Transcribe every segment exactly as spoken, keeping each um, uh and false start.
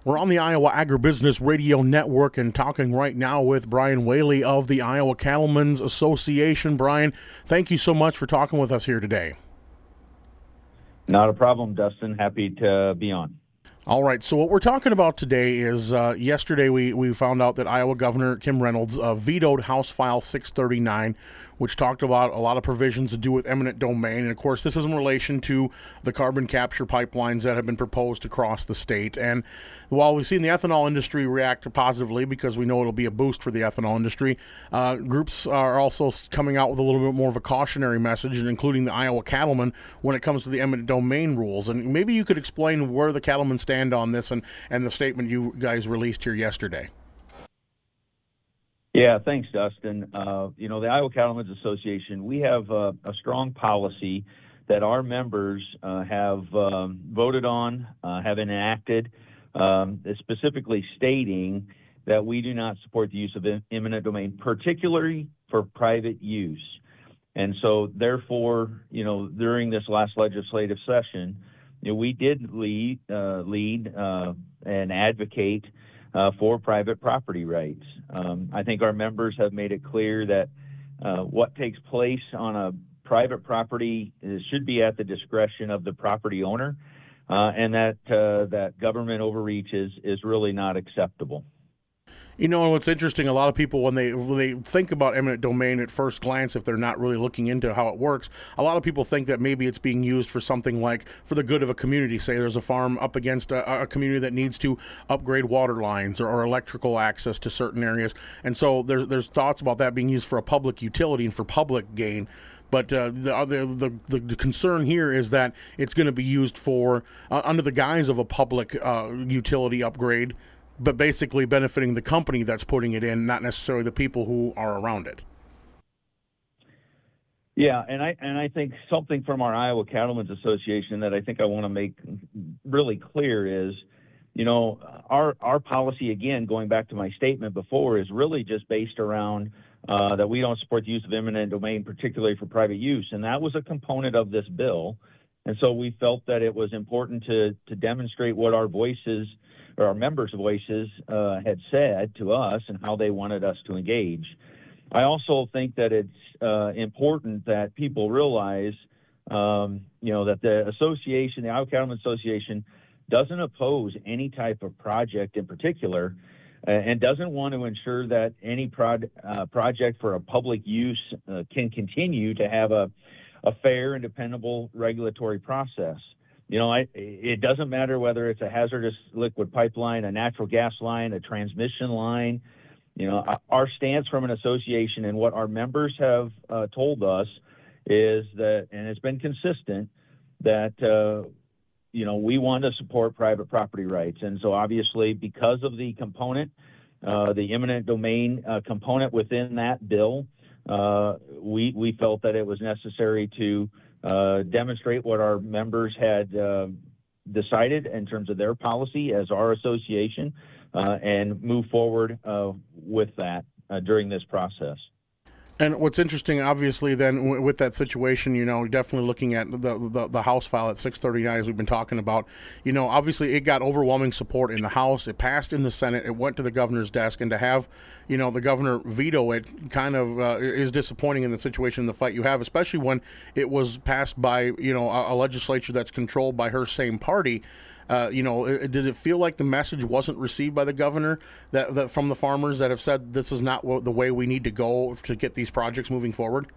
We're on the Iowa Agribusiness Radio Network and talking right now with Brian Whaley of the Iowa Cattlemen's Association. Brian, thank you so much for talking with us here today. Not a problem, Dustin. Happy to be on. All right, so what we're talking about today is uh, yesterday we, we found out that Iowa Governor Kim Reynolds uh, vetoed House File six thirty-nine, which talked about a lot of provisions to do with eminent domain. And, of course, this is in relation to the carbon capture pipelines that have been proposed across the state. And while we've seen the ethanol industry react positively because we know it'll be a boost for the ethanol industry, uh, groups are also coming out with a little bit more of a cautionary message, and including the Iowa Cattlemen, when it comes to the eminent domain rules. And maybe you could explain where the cattlemen stand on this and, and the statement you guys released here yesterday. Yeah, thanks, Dustin. Uh, you know, the Iowa Cattlemen's Association, we have uh, a strong policy that our members uh, have um, voted on, uh, have enacted, um, specifically stating that we do not support the use of eminent domain, particularly for private use. And so, therefore, you know, during this last legislative session, you know, we did lead, uh, lead uh, and advocate Uh, for private property rights. Um, I think our members have made it clear that uh, what takes place on a private property is, should be at the discretion of the property owner, uh, and that uh, that government overreach is is really not acceptable. You know, what's interesting, a lot of people, when they when they think about eminent domain at first glance, if they're not really looking into how it works, a lot of people think that maybe it's being used for something like for the good of a community. Say there's a farm up against a, a community that needs to upgrade water lines or, or electrical access to certain areas. And so there's, there's thoughts about that being used for a public utility and for public gain. But uh, the, the the the concern here is that it's going to be used for, uh, under the guise of a public uh, utility upgrade, but basically benefiting the company that's putting it in, not necessarily the people who are around it. Yeah, and I and I think something from our Iowa Cattlemen's Association that I think I want to make really clear is, you know, our our policy, again, going back to my statement before, is really just based around uh, that we don't support the use of eminent domain, particularly for private use, and that was a component of this bill. And so we felt that it was important to to demonstrate what our voices, or our members' voices, uh, had said to us and how they wanted us to engage. I also think that it's uh, important that people realize, um, you know, that the association, the Iowa Cattlemen's Association, doesn't oppose any type of project in particular, uh, and doesn't want to ensure that any prod, uh, project for a public use uh, can continue to have a, a fair and dependable regulatory process. You know, I, it doesn't matter whether it's a hazardous liquid pipeline, a natural gas line, a transmission line. You know, our stance from an association and what our members have uh, told us is that, and it's been consistent, that, uh, you know, we want to support private property rights. And so obviously, because of the component, uh, the eminent domain uh, component within that bill, uh, we, we felt that it was necessary to Uh, demonstrate what our members had uh, decided in terms of their policy as our association, uh, and move forward uh, with that uh, during this process. And what's interesting, obviously, then w- with that situation, you know, definitely looking at the, the the House file at six thirty-nine, as we've been talking about, you know, obviously it got overwhelming support in the House. It passed in the Senate. It went to the governor's desk, and to have, you know, the governor veto it kind of uh, is disappointing in the situation, in the fight you have, especially when it was passed by, you know, a, a legislature that's controlled by her same party. Uh, you know, did it feel like the message wasn't received by the governor that, that from the farmers that have said this is not what, the way we need to go to get these projects moving forward?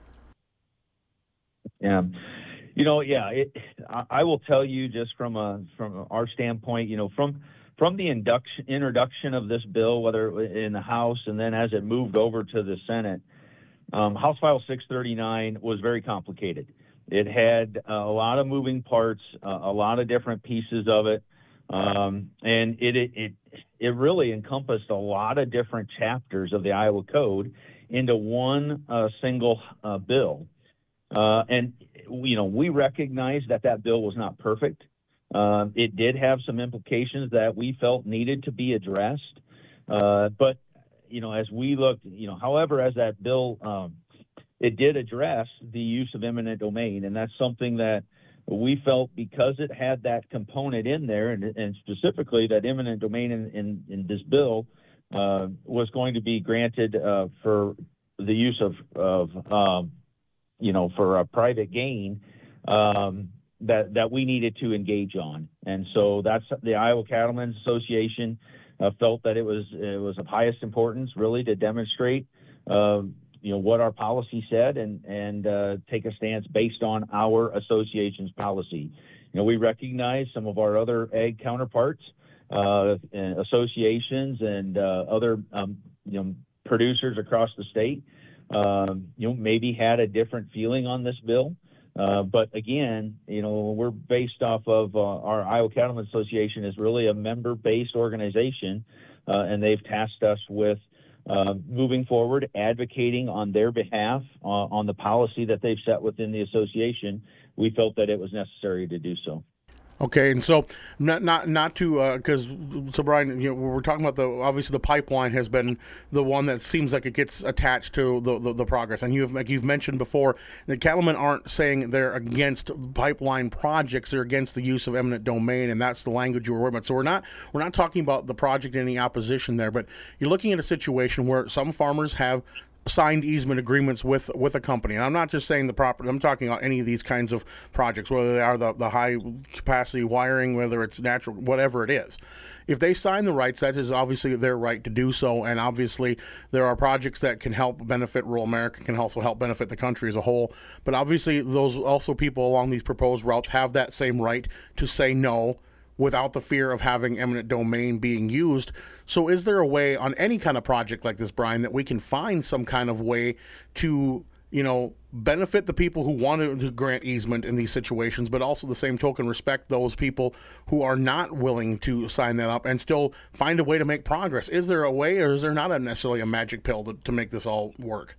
Yeah, you know, yeah, it, I, I will tell you just from a from our standpoint, you know, from from the induction, introduction of this bill, whether in the House and then as it moved over to the Senate, um, House File six thirty-nine was very complicated. It had uh, a lot of moving parts, uh, a lot of different pieces of it, um, and it, it it it really encompassed a lot of different chapters of the Iowa Code into one uh, single uh, bill. Uh, and you know, we recognize that that bill was not perfect. Um, it did have some implications that we felt needed to be addressed, uh, but you know, as we looked, you know, however, as that bill um, it did address the use of eminent domain, and that's something that we felt because it had that component in there, and, and specifically that eminent domain in, in, in this bill uh, was going to be granted uh, for the use of, of um, you know, for a private gain, um, that, that we needed to engage on. And so that's the Iowa Cattlemen's Association uh, felt that it was, it was of highest importance really to demonstrate uh, you know, what our policy said and, and uh, take a stance based on our association's policy. You know, we recognize some of our other ag counterparts, uh, and associations and uh, other, um, you know, producers across the state, um, you know, maybe had a different feeling on this bill. Uh, but again, you know, we're based off of uh, our Iowa Cattlemen's Association is really a member-based organization, uh, and they've tasked us with Uh, moving forward, advocating on their behalf uh, on the policy that they've set within the association. We felt that it was necessary to do so. Okay, and so not not not to because uh, so Brian, you know, we're talking about the obviously the pipeline has been the one that seems like it gets attached to the the, the progress, and you've like you've mentioned before, the cattlemen aren't saying they're against pipeline projects; they're against the use of eminent domain, and that's the language you were worried about. So we're not we're not talking about the project in any opposition there, but you're looking at a situation where some farmers have signed easement agreements with with a company, and I'm not just saying the property. I'm talking about any of these kinds of projects, whether they are the, the high capacity wiring, whether it's natural, whatever it is. If they sign the rights, that is obviously their right to do so, and obviously there are projects that can help benefit rural America, can also help benefit the country as a whole. But obviously, those also people along these proposed routes have that same right to say no, without the fear of having eminent domain being used. So is there a way on any kind of project like this, Brian, that we can find some kind of way to, you know, benefit the people who want to grant easement in these situations, but also the same token respect those people who are not willing to sign that up and still find a way to make progress? Is there a way, or is there not a necessarily a magic pill to, to make this all work?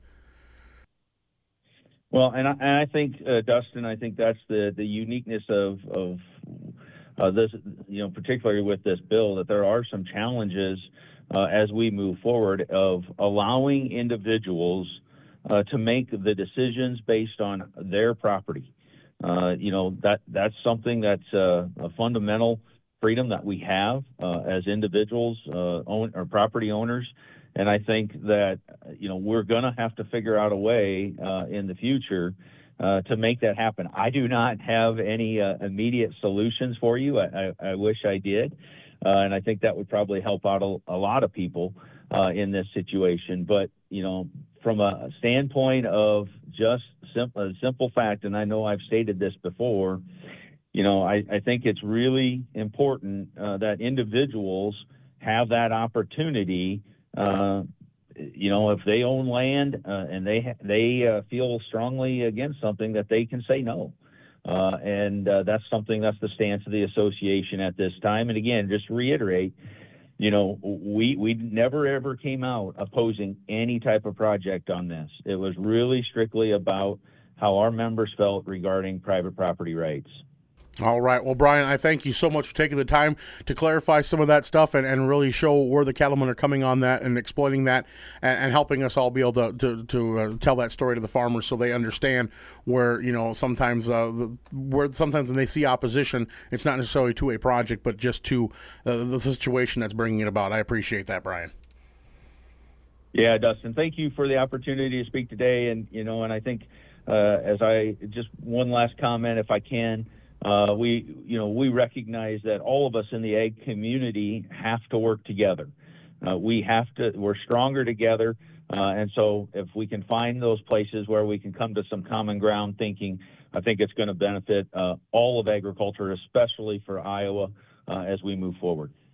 Well, and I, and I think, uh, Dustin, I think that's the, the uniqueness of, of Uh, this, you know, particularly with this bill, that there are some challenges uh, as we move forward of allowing individuals uh, to make the decisions based on their property. Uh, you know, that that's something that's uh, a fundamental freedom that we have uh, as individuals, uh, own or property owners. And I think that, you know, we're going to have to figure out a way uh, in the future Uh, to make that happen. I do not have any uh, immediate solutions for you. I, I, I wish I did. Uh, and I think that would probably help out a, a lot of people uh, in this situation. But, you know, from a standpoint of just sim- a simple fact, and I know I've stated this before, you know, I, I think it's really important uh, that individuals have that opportunity uh, you know, if they own land uh, and they ha- they uh, feel strongly against something, that they can say no. Uh, and uh, that's something, that's the stance of the association at this time. And again, just to reiterate, you know, we, we never ever came out opposing any type of project on this. It was really strictly about how our members felt regarding private property rights. All right. Well, Brian, I thank you so much for taking the time to clarify some of that stuff and, and really show where the cattlemen are coming on that and explaining that and, and helping us all be able to to, to uh, tell that story to the farmers so they understand where, you know, sometimes uh, the, where sometimes when they see opposition, it's not necessarily to a project, but just to uh, the situation that's bringing it about. I appreciate that, Brian. Yeah, Dustin, thank you for the opportunity to speak today. And, you know, and I think uh, as I just one last comment, if I can, Uh, we, you know, we recognize that all of us in the ag community have to work together. Uh, we have to, we're stronger together. Uh, and so if we can find those places where we can come to some common ground thinking, I think it's going to benefit uh, all of agriculture, especially for Iowa, uh, as we move forward.